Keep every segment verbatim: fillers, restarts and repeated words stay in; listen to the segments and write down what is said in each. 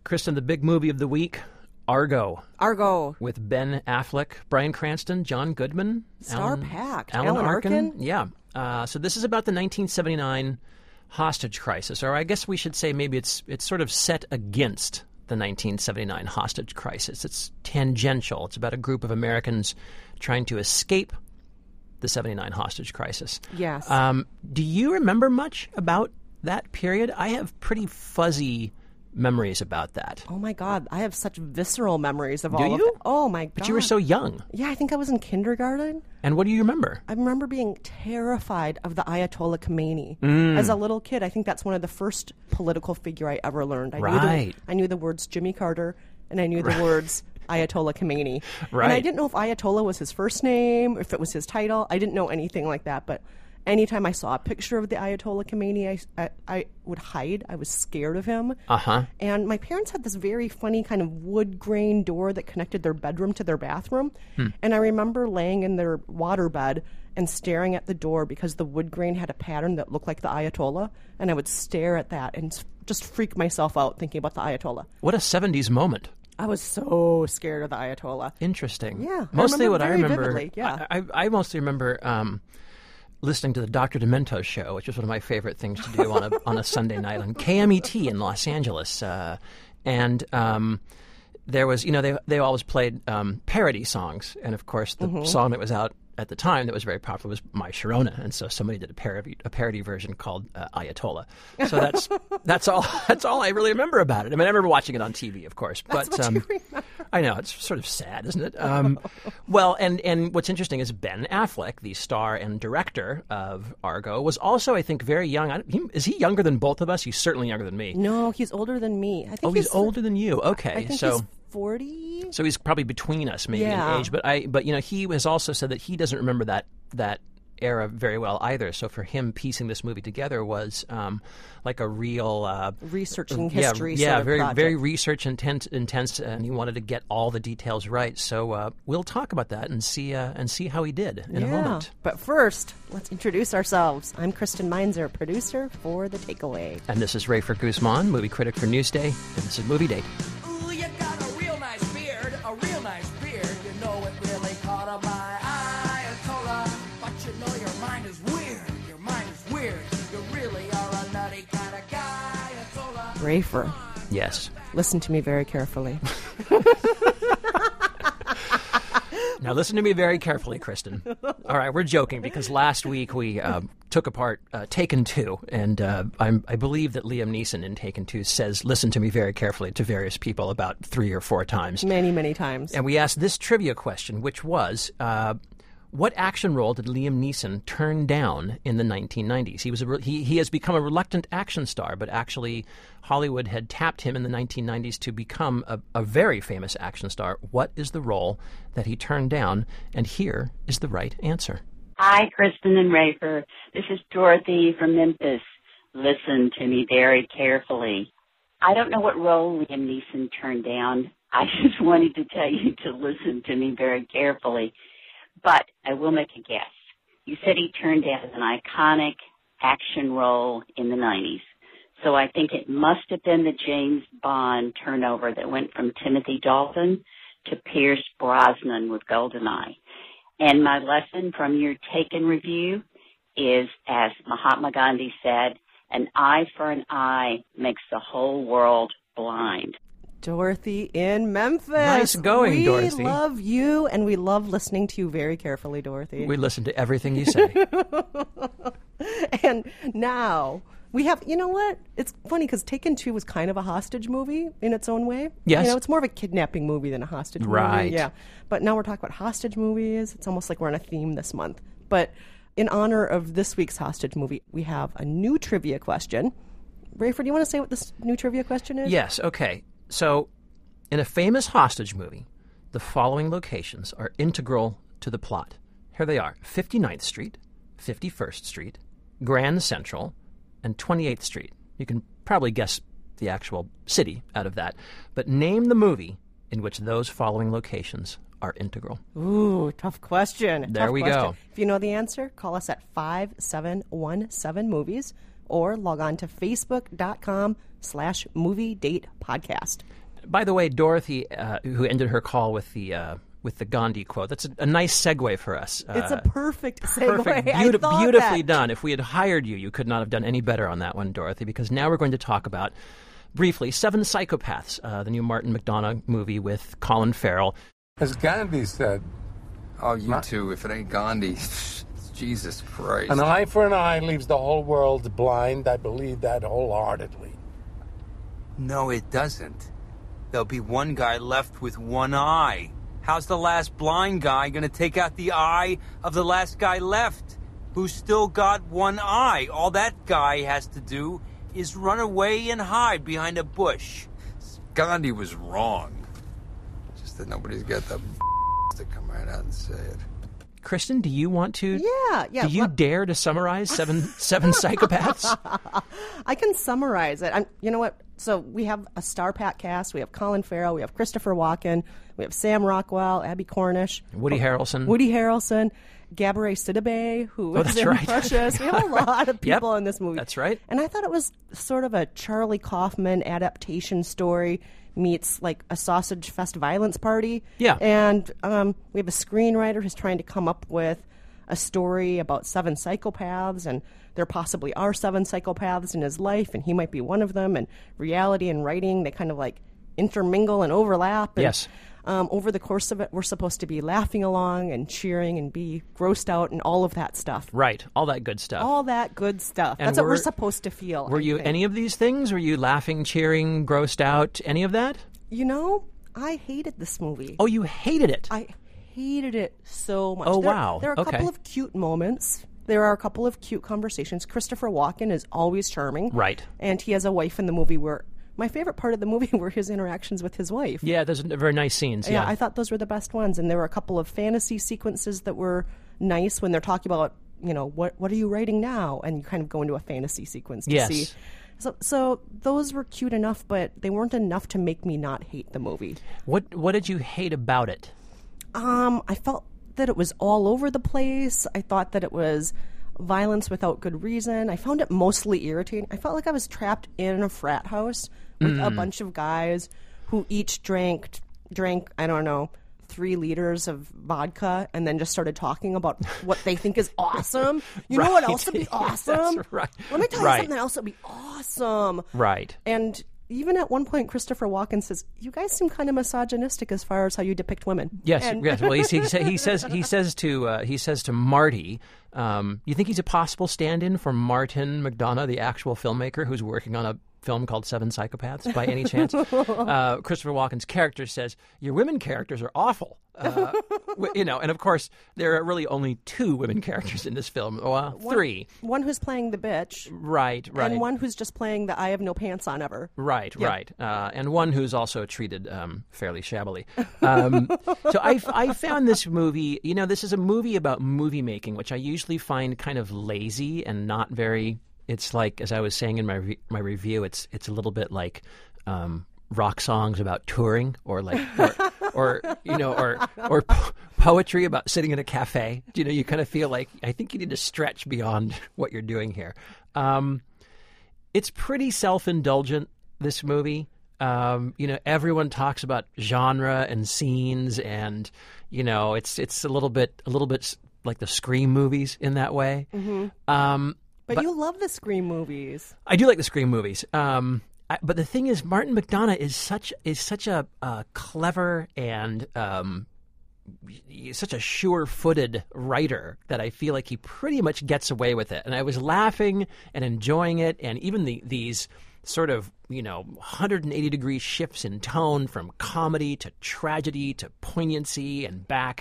Kristen, the big movie of the week, Argo. Argo. With Ben Affleck, Bryan Cranston, John Goodman. Star-packed. Alan, Alan Arkin. Arkin? Yeah. Uh, so this is about the nineteen seventy-nine hostage crisis, or I guess we should say maybe it's it's sort of set against the nineteen seventy-nine hostage crisis. It's tangential. It's about a group of Americans trying to escape the seventy-nine hostage crisis. Yes. Um, do you remember much about that period? I have pretty fuzzy memories about that. Oh, my God. I have such visceral memories of Do all of you? it. Oh, my God. But you were so young. Yeah, I think I was in kindergarten. And what do you remember? I remember being terrified of the Ayatollah Khomeini. Mm. As a little kid, I think that's one of the first political figure I ever learned. I Right. Knew the, I knew the words Jimmy Carter, and I knew the Right. words Ayatollah Khomeini. Right. And I didn't know if Ayatollah was his first name, if it was his title. I didn't know anything like that, but anytime I saw a picture of the Ayatollah Khomeini, I, I, I would hide. I was scared of him. Uh-huh. And my parents had this very funny kind of wood grain door that connected their bedroom to their bathroom. Hmm. And I remember laying in their waterbed and staring at the door because the wood grain had a pattern that looked like the Ayatollah. And I would stare at that and just freak myself out thinking about the Ayatollah. What a seventies moment. I was so scared of the Ayatollah. Interesting. Yeah. Mostly I what I very remember. Vividly, yeah. I, I, I mostly remember um, listening to the Doctor Demento show, which was one of my favorite things to do on a on a Sunday night on K M E T in Los Angeles. Uh, and um, there was, you know, they they always played um, parody songs, and of course the Mm-hmm. song that was out at the time that was very popular was My Sharona, and so somebody did a parody a parody version called uh, Ayatollah. So that's that's all that's all I really remember about it. I mean, I remember watching it on T V, of course, That's but what um, you remember. I know it's sort of sad, isn't it? Um, well, and and what's interesting is Ben Affleck, the star and director of Argo, was also, I think, very young. I, he, is he younger than both of us? He's certainly younger than me. No, he's older than me. I think Oh, he's, older than you. Okay, I think so. he's forty. So he's probably between us, maybe Yeah. in age. But I, but you know, he has also said that he doesn't remember that that era very well either. So for him, piecing this movie together was um, like a real uh, Researching yeah, history Yeah, sort of very project. very research intense, intense, and he wanted to get all the details right. So uh, we'll talk about that and see uh, and see how he did in yeah. a moment. But first, let's introduce ourselves. I'm Kristen Meinzer, producer for The Takeaway. And this is Rayford Guzman, movie critic for Newsday, and this is Movie Date. Ooh, you got a real nice beard, a real nice beard. You know it really caught on my Ayatollah. But you know your mind is weird. Your mind is weird. You really are a nutty kind of guy, Ayatollah. Rafer, Yes. listen to me very carefully. Now listen to me very carefully, Kristen. All right, we're joking because last week we uh, took apart uh, Taken two, and uh, I'm, I believe that Liam Neeson in Taken two says, listen to me very carefully to various people about three or four times. Many, many times. And we asked this trivia question, which was, uh, what action role did Liam Neeson turn down in the nineteen nineties? He was a re- he, he has become a reluctant action star, but actually Hollywood had tapped him in the nineteen nineties to become a, a very famous action star. What is the role that he turned down? And here is the right answer. Hi, Kristen and Rafer. This is Dorothy from Memphis. Listen to me very carefully. I don't know what role Liam Neeson turned down. I just wanted to tell you to listen to me very carefully. But I will make a guess. You said he turned down an iconic action role in the nineties. So I think it must have been the James Bond turnover that went from Timothy Dalton to Pierce Brosnan with GoldenEye. And my lesson from your Taken review is, as Mahatma Gandhi said, an eye for an eye makes the whole world blind. Dorothy in Memphis. Nice going, we Dorothy. We love you, and we love listening to you very carefully, Dorothy. We listen to everything you say. And now we have, you know what? It's funny because Taken two was kind of a hostage movie in its own way. Yes. You know, it's more of a kidnapping movie than a hostage Right. movie. Yeah. But now we're talking about hostage movies. It's almost like we're on a theme this month. But in honor of this week's hostage movie, we have a new trivia question. Rayford, do you want to say what this new trivia question is? Yes, okay. So, in a famous hostage movie, the following locations are integral to the plot. Here they are: fifty-ninth Street, fifty-first Street, Grand Central, and twenty-eighth Street. You can probably guess the actual city out of that. But name the movie in which those following locations are integral. Ooh, tough question. There Tough we question. go. If you know the answer, call us at five seven one seven movies. or log on to facebook.com slash movie date podcast. By the way, Dorothy, uh, who ended her call with the uh, with the Gandhi quote, that's a, a nice segue for us. Uh, It's a perfect segue. perfect, I beauti- thought beautifully that. done. If we had hired you, you could not have done any better on that one, Dorothy, because now we're going to talk about, briefly, Seven Psychopaths, uh, the new Martin McDonagh movie with Colin Farrell. As Gandhi said, Oh, you My- too. If it ain't Gandhi, Jesus Christ. an eye for an eye leaves the whole world blind. I believe that wholeheartedly. No, it doesn't. There'll be one guy left with one eye. How's the last blind guy gonna take out the eye of the last guy left, who's still got one eye? All that guy has to do is run away and hide behind a bush. Gandhi was wrong. Just that nobody's got the to come right out and say it. Kristen, do you want to? Yeah, yeah. Do you let- dare to summarize Seven Seven Psychopaths? I can summarize it. I'm, you know what? So we have a star pack cast. We have Colin Farrell. We have Christopher Walken. We have Sam Rockwell, Abby Cornish, Woody Harrelson. Woody Harrelson, Gabourey Sidibe, who Oh, was that's in right. Precious. We have a lot of Yep, people in this movie. that's right. And I thought it was sort of a Charlie Kaufman adaptation story meets like a Sausage Fest violence party. Yeah. And um, we have a screenwriter who's trying to come up with a story about seven psychopaths, and there possibly are seven psychopaths in his life, and he might be one of them. And reality and writing, they kind of like intermingle and overlap. And, Yes. Um, over the course of it, we're supposed to be laughing along and cheering and be grossed out and all of that stuff. Right, all that good stuff. All that good stuff. And That's what were- we're supposed to feel. Were I you think. any of these things? Were you laughing, cheering, grossed out, any of that? You know, I hated this movie. Oh, you hated it. I hated it so much. Oh, There- wow. There are a Okay. couple of cute moments. There are a couple of cute conversations. Christopher Walken is always charming. Right. And he has a wife in the movie where my favorite part of the movie were his interactions with his wife. Yeah, those are very nice scenes. Yeah, Yeah, I thought those were the best ones. And there were a couple of fantasy sequences that were nice when they're talking about, you know, what what are you writing now? And you kind of go into a fantasy sequence to Yes. see. So, so those were cute enough, but they weren't enough to make me not hate the movie. What What did you hate about it? Um, I felt that it was all over the place. I thought that it was violence without good reason. I found it mostly irritating. I felt like I was trapped in a frat house with a bunch of guys who each drank drank, I don't know, three liters of vodka and then just started talking about what they think is awesome. You know what Right. else would be Yes, awesome? that's right. Let me tell Right. you something else that would be awesome. Right. And even at one point, Christopher Walken says, "You guys seem kind of misogynistic as far as how you depict women." Yes, And- yes. Well, he's, he, sa- he says he says to uh, he says to Marty, um, "You think he's a possible stand-in for Martin McDonagh, the actual filmmaker who's working on a film called Seven Psychopaths, by any chance?" uh, Christopher Walken's character says, "Your women characters are awful." Uh, w- you know, and of course, there are really only two women characters in this film. Well, three. One who's playing the bitch, Right, right. and one who's just playing the I have no pants on ever. Right, right. Uh, and one who's also treated um, fairly shabbily. Um, so I, I found this movie, you know, this is a movie about movie making, which I usually find kind of lazy and not very, it's like, as I was saying in my re- my review, it's it's a little bit like um, rock songs about touring or like, or, or you know, or, or po- poetry about sitting in a cafe. You know, you kind of feel like, I think you need to stretch beyond what you're doing here. Um, It's pretty self-indulgent, this movie. Um, you know, everyone talks about genre and scenes, and you know, it's it's a little bit a little bit s- like the Scream movies in that way. Mm-hmm. Um, But, But- you love the Scream movies. I do like the Scream movies. Um, I, but the thing is, Martin McDonagh is such is such a, a clever and um, he's such a sure-footed writer that I feel like he pretty much gets away with it. And I was laughing and enjoying it, and even the these sort of, you know, one hundred eighty degree shifts in tone from comedy to tragedy to poignancy and back.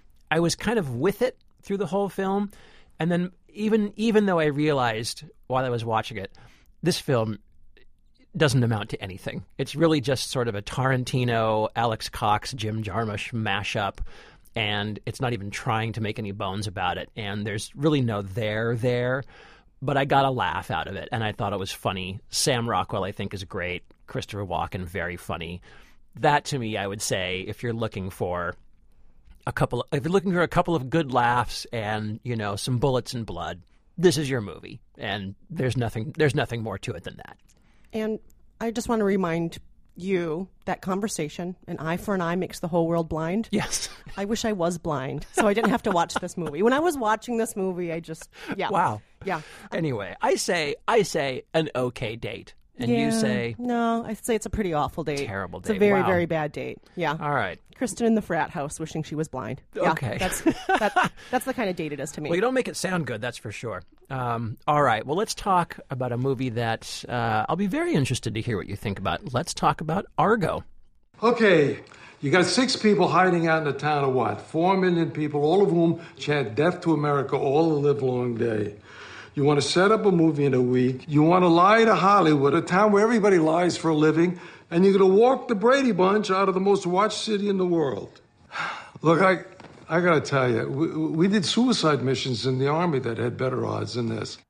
I was kind of with it through the whole film. And then even even though I realized while I was watching it, this film doesn't amount to anything. It's really just sort of a Tarantino, Alex Cox, Jim Jarmusch mashup, and it's not even trying to make any bones about it. And there's really no there there, but I got a laugh out of it, and I thought it was funny. Sam Rockwell, I think, is great. Christopher Walken, very funny. That, to me, I would say, if you're looking for a couple, if you're looking for a couple of good laughs and, you know, some bullets and blood, this is your movie, and there's nothing there's nothing more to it than that. And I just want to remind you that conversation, an eye for an eye makes the whole world blind. Yes. I wish I was blind, so I didn't have to watch this movie. When I was watching this movie, I just, yeah. Wow. Yeah. Anyway, I say I say an okay date. And yeah. you say... No, I say it's a pretty awful date. Terrible It's a date. very, Wow. very bad date. Yeah. All right. Kristen in the frat house wishing she was blind. Yeah, Okay. That's, that, that's the kind of date it is to me. Well, you don't make it sound good, that's for sure. Um, all right. Well, let's talk about a movie that uh, I'll be very interested to hear what you think about. Let's talk about Argo. Okay, you got six people hiding out in a town of what? Four million people, all of whom chant death to America all the livelong day. You want to set up a movie in a week. You want to lie to Hollywood, a town where everybody lies for a living, and you're going to walk the Brady Bunch out of the most watched city in the world. Look, I, I got to tell you, we, we did suicide missions in the Army that had better odds than this.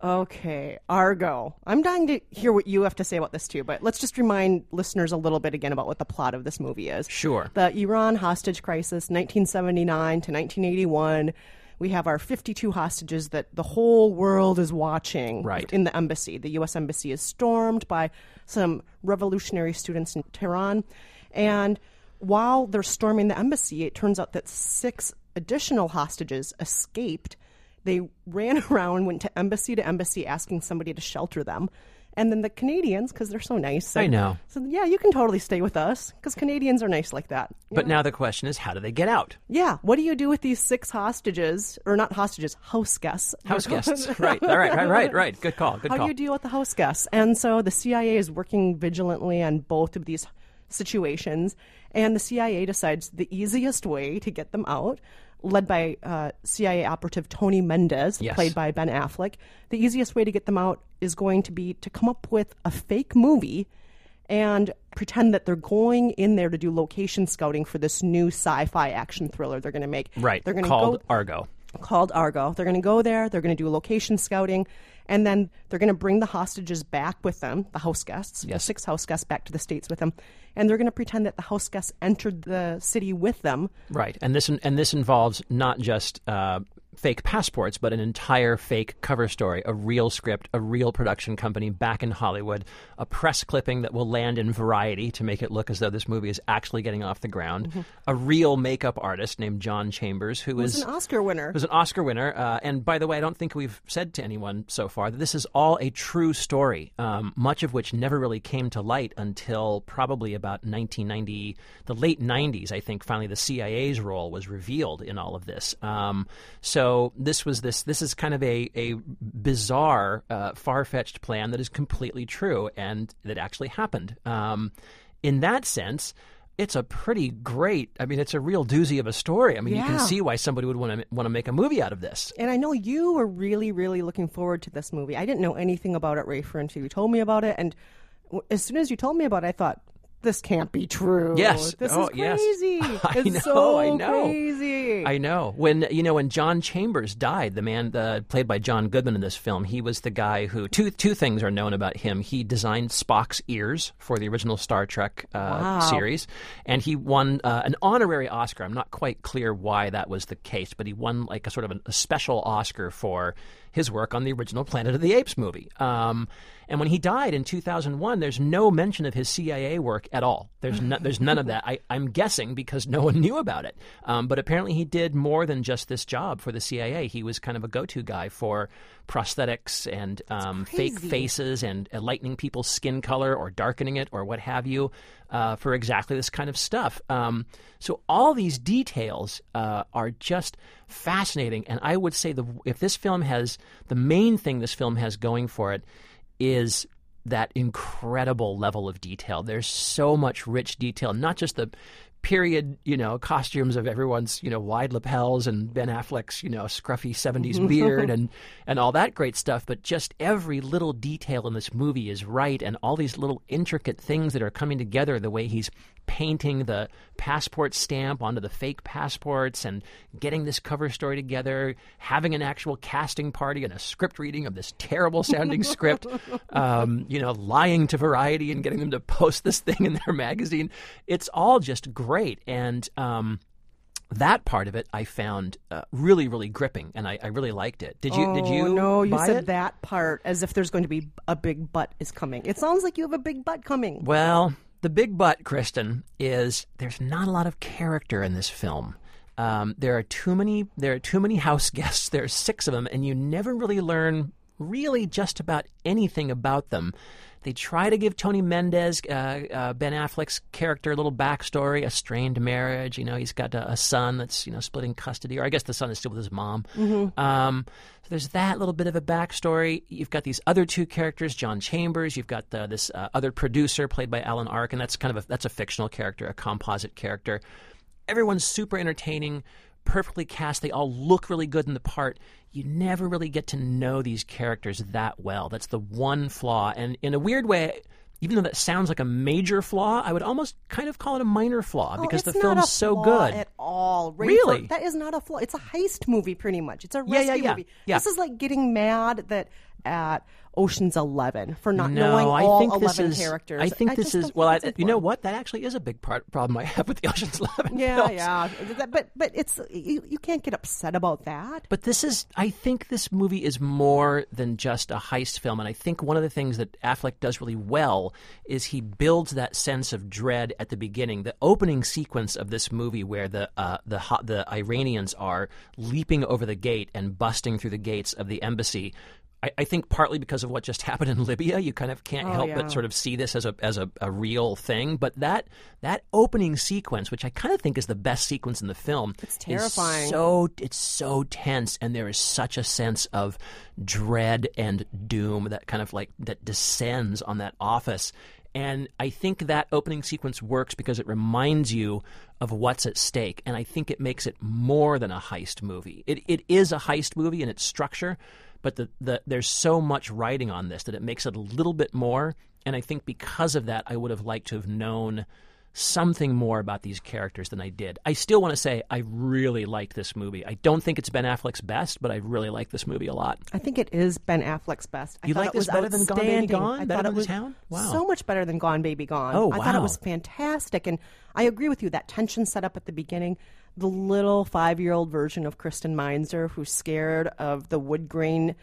Okay, Argo. I'm dying to hear what you have to say about this too, but let's just remind listeners a little bit again about what the plot of this movie is. Sure. The Iran hostage crisis, nineteen seventy-nine to nineteen eighty-one. We have our fifty-two hostages that the whole world is watching Right. in the embassy. The U S embassy is stormed by some revolutionary students in Tehran. And while they're storming the embassy, it turns out that six additional hostages escaped. They ran around, went to embassy to embassy asking somebody to shelter them. And then the Canadians, because they're so nice, said, I know. said, yeah, you can totally stay with us, because Canadians are nice like that. You But know? now the question is, how do they get out? Yeah, what do you do with these six hostages, or not hostages, house guests? House guests. Right. All right, right, right, right. Good call. Good How call. do you deal with the house guests? And so the C I A is working vigilantly on both of these situations, and the C I A decides the easiest way to get them out, led by uh, C I A operative Tony Mendez, Yes. played by Ben Affleck, the easiest way to get them out is going to be to come up with a fake movie and pretend that they're going in there to do location scouting for this new sci-fi action thriller they're going to make. Right. They're going to Called go Argo. called Argo. They're going to go there, they're going to do location scouting, and then they're going to bring the hostages back with them, the house guests, the Yes. six house guests back to the States with them, and they're going to pretend that the house guests entered the city with them. Right. And this and this involves not just uh, fake passports, but an entire fake cover story, a real script, a real production company back in Hollywood, a press clipping that will land in Variety to make it look as though this movie is actually getting off the ground, Mm-hmm. a real makeup artist named John Chambers, who Who's is an Oscar winner. who's an Oscar winner. Uh, and by the way, I don't think we've said to anyone so far that this is all a true story, um, much of which never really came to light until probably about nineteen ninety, the late nineties, I think, finally the C I A's role was revealed in all of this. Um, so this was this, this is kind of a, a bizarre, uh, far-fetched plan that is completely true and that actually happened. Um, in that sense, it's a pretty great, I mean, it's a real doozy of a story. I mean, you Yeah. can see why somebody would want to want to make a movie out of this. And I know you were really, really looking forward to this movie. I didn't know anything about it, Rafer, until you told me about it. And w- as soon as you told me about it, I thought, this can't be true. Yes. This Oh, is yes. crazy. I it's know, so I know. crazy. I know. When you know when John Chambers died, the man uh, played by John Goodman in this film, he was the guy who two two things are known about him. He designed Spock's ears for the original Star Trek uh, Wow. series, and he won uh, an honorary Oscar. I'm not quite clear why that was the case, but he won like a sort of a, a special Oscar for his work on the original Planet of the Apes movie. Um, and when he died in two thousand one, there's no mention of his C I A work at all. There's no, there's none of that. I, I'm guessing because no one knew about it. Um, but apparently he did more than just this job for the C I A. He was kind of a go-to guy for prosthetics and um, fake crazy. faces and uh, lightening people's skin color or darkening it or what have you uh, for exactly this kind of stuff. Um, so all these details uh, are just fascinating. And I would say the if this film has the main thing this film has going for it is that incredible level of detail. There's so much rich detail, not just the period, you know, costumes of everyone's, you know, wide lapels and Ben Affleck's, you know, scruffy seventies beard and, and all that great stuff, but just every little detail in this movie is right, and all these little intricate things that are coming together, the way he's painting the passport stamp onto the fake passports and getting this cover story together, having an actual casting party and a script reading of this terrible sounding script, um, you know, lying to Variety and getting them to post this thing in their magazine. It's all just great. And um, that part of it I found uh, really, really gripping, and I, I really liked it. Did you? Oh, did you? No, you buy said it? that part as if there's going to be a big butt is coming. It sounds like you have a big butt coming. Well, the big but, Kristen, is there's not a lot of character in this film. Um, there are too many. There are too many house guests. There are six of them, and you never really learn really just about anything about them. They try to give Tony Mendez, uh, uh, Ben Affleck's character, a little backstory, a strained marriage. You know, he's got a, a son that's, you know, splitting custody, or I guess the son is still with his mom. Mm-hmm. Um, so there's that little bit of a backstory. You've got these other two characters, John Chambers. You've got the, this uh, other producer played by Alan Arkin. That's kind of a, that's a fictional character, a composite character. Everyone's super entertaining, perfectly cast. They all look really good in the part. You never really get to know these characters that well. That's the one flaw. And in a weird way, even though that sounds like a major flaw, I would almost kind of call it a minor flaw Oh, because the it's not film's a so flaw good. At all. Ray Really? Ford, that is not a flaw. It's a heist movie, pretty much. It's a Yeah, rescue yeah, yeah. movie. Yeah. This is like getting mad that at Ocean's Eleven for not no, knowing I all think this eleven is, characters. I think this just is don't well. I, think it's you know important. what? That actually is a big part, problem I have with the Ocean's Eleven Yeah, films. yeah. That- But but it's you, you can't get upset about that. But this is, I think this movie is more than just a heist film. And I think one of the things that Affleck does really well is he builds that sense of dread at the beginning. The opening sequence of this movie where the uh, the ho- the Iranians are leaping over the gate and busting through the gates of the embassy. I, I think partly because of what just happened in Libya, you kind of can't Oh, help yeah. but sort of see this as a as a, a real thing. But that that opening sequence, which I kind of think is the best sequence in the film, It's terrifying. Is so it's so tense, and there is such a sense of dread and doom that kind of like that descends on that office. And I think that opening sequence works because it reminds you of what's at stake. And I think it makes it more than a heist movie. It it is a heist movie in its structure, but the, the there's so much writing on this that it makes it a little bit more. And I think because of that, I would have liked to have known something more about these characters than I did. I still want to say I really like this movie. I don't think it's Ben Affleck's best, but I really like this movie a lot. I think it is Ben Affleck's best. I You thought like it this was better than Gone Baby outstanding. Gone? I Better thought than it was The Town? Wow. so much better than Gone Baby Gone. Oh, I thought it wow. was fantastic, and I agree with you. That tension set up at the beginning. The little five-year-old version of Kristen Meinzer who's scared of the wood grain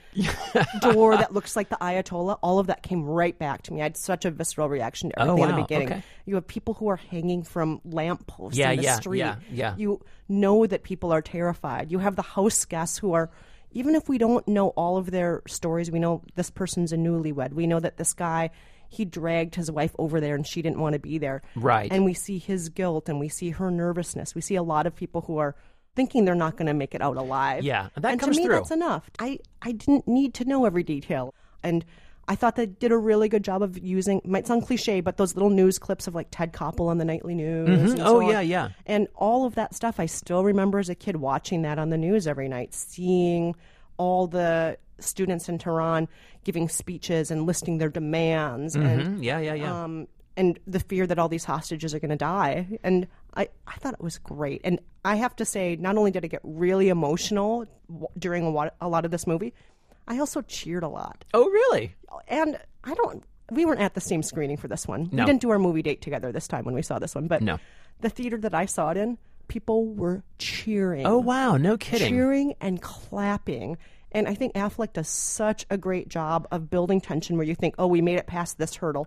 door that looks like the Ayatollah, all of that came right back to me. I had such a visceral reaction to everything Oh, at the wow. beginning. Okay. You have people who are hanging from lampposts Yeah, in the yeah, street. yeah, yeah. You know that people are terrified. You have the house guests who are, even if we don't know all of their stories, we know this person's a newlywed. We know that this guy, he dragged his wife over there and she didn't want to be there. Right. And we see his guilt and we see her nervousness. We see a lot of people who are thinking they're not going to make it out alive. Yeah, and that and comes to me, through. that's enough. I, I didn't need to know every detail. And I thought they did a really good job of using, it might sound cliche, but those little news clips of like Ted Koppel on the nightly news. Mhm. and Oh, so on. yeah, yeah. And all of that stuff, I still remember as a kid watching that on the news every night, seeing all the students in Tehran giving speeches and listing their demands and Mhm. Yeah, yeah, yeah. um, and the fear that all these hostages are going to die. And I, I thought it was great. And I have to say, not only did I get really emotional w- during a lot, a lot of this movie, I also cheered a lot. Oh, really? And I don't, we weren't at the same screening for this one. No. We didn't do our movie date together this time when we saw this one. But No. the theater that I saw it in, people were cheering. Oh, wow. No kidding. Cheering and clapping. And I think Affleck does such a great job of building tension where you think, oh, we made it past this hurdle.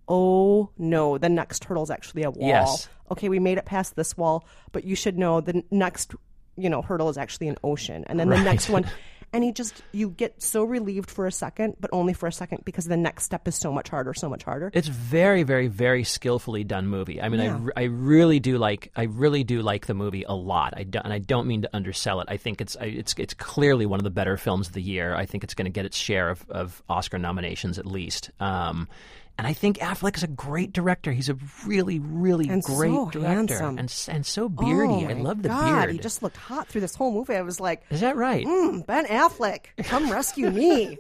Oh, no, the next hurdle is actually a wall. Yes. Okay, we made it past this wall, but you should know the next, you know, hurdle is actually an ocean. And then Right. the next one. And he just, you get so relieved for a second, but only for a second because the next step is so much harder, so much harder. It's very, very, very skillfully done movie. I mean, I Yeah. I, I really do like, I really do like the movie a lot. I don't, and I don't mean to undersell it. I think it's, I, it's, it's clearly one of the better films of the year. I think it's going to get its share of, of Oscar nominations at least. Um, and I think Affleck is a great director. He's a really, really And great so director, handsome. and and so beardy. Oh, I my love the God, beard. he just looked hot through this whole movie. I was like, Is that right? mm, Ben Affleck, come rescue me.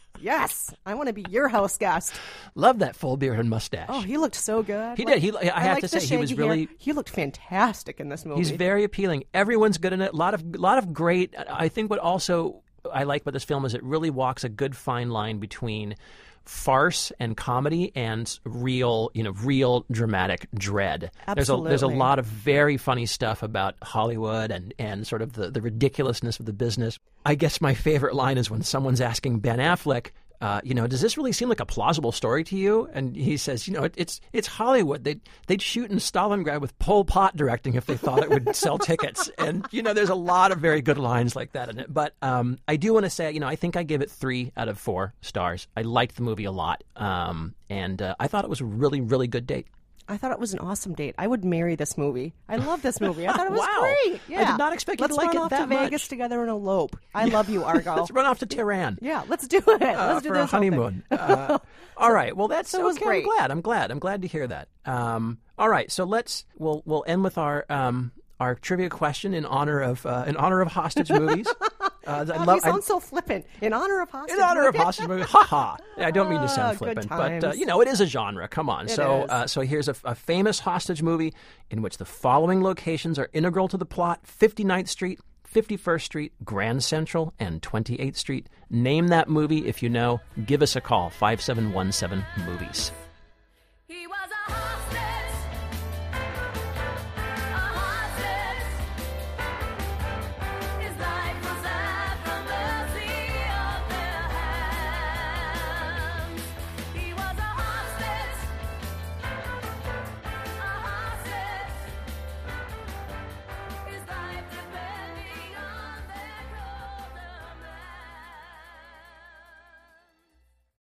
Yes, I want to be your house guest. Love that full beard and mustache. Oh, he looked so good. He did. He- I have liked to the say, he was shaggy hair. really- He looked fantastic in this movie. He's very appealing. Everyone's good in it. A lot of, lot of great. I think what also I like about this film is it really walks a good fine line between farce and comedy and real, you know, real dramatic dread. Absolutely. There's a there's a lot of very funny stuff about Hollywood and, and sort of the, the ridiculousness of the business. I guess my favorite line is when someone's asking Ben Affleck, Uh, you know, does this really seem like a plausible story to you? And he says, you know, it, it's it's Hollywood. They'd, they'd shoot in Stalingrad with Pol Pot directing if they thought it would sell tickets. And, you know, there's a lot of very good lines like that in it. But um, I do want to say, you know, I think I give it three out of four stars. I liked the movie a lot. Um, and uh, I thought it was a really, really good date. I thought it was an awesome date. I would marry this movie. I love this movie. I thought it was Wow. great. Yeah. I did not expect you let's to like run it off that to Vegas much. together and elope. I love you, Argo. Let's run off to Tehran. Yeah, let's do it. Let's Uh, do for this a honeymoon. uh, all right. Well, that's so it was okay. great. I'm glad. I'm glad. I'm glad to hear that. Um, all right. So let's we'll we'll end with our um, our trivia question in honor of uh, in honor of hostage movies. Uh, I Oh, love. you sound I, so flippant. In honor of hostage. in honor of movie. hostage movies, ha ha! I don't mean to Ah, sound good flippant, but uh, times. you know it is a genre. Come on. It so is. uh, so here's a, a famous hostage movie in which the following locations are integral to the plot: fifty-ninth Street, fifty-first Street, Grand Central, and twenty-eighth Street. Name that movie if you know. Give us a call, five seven one seven movies.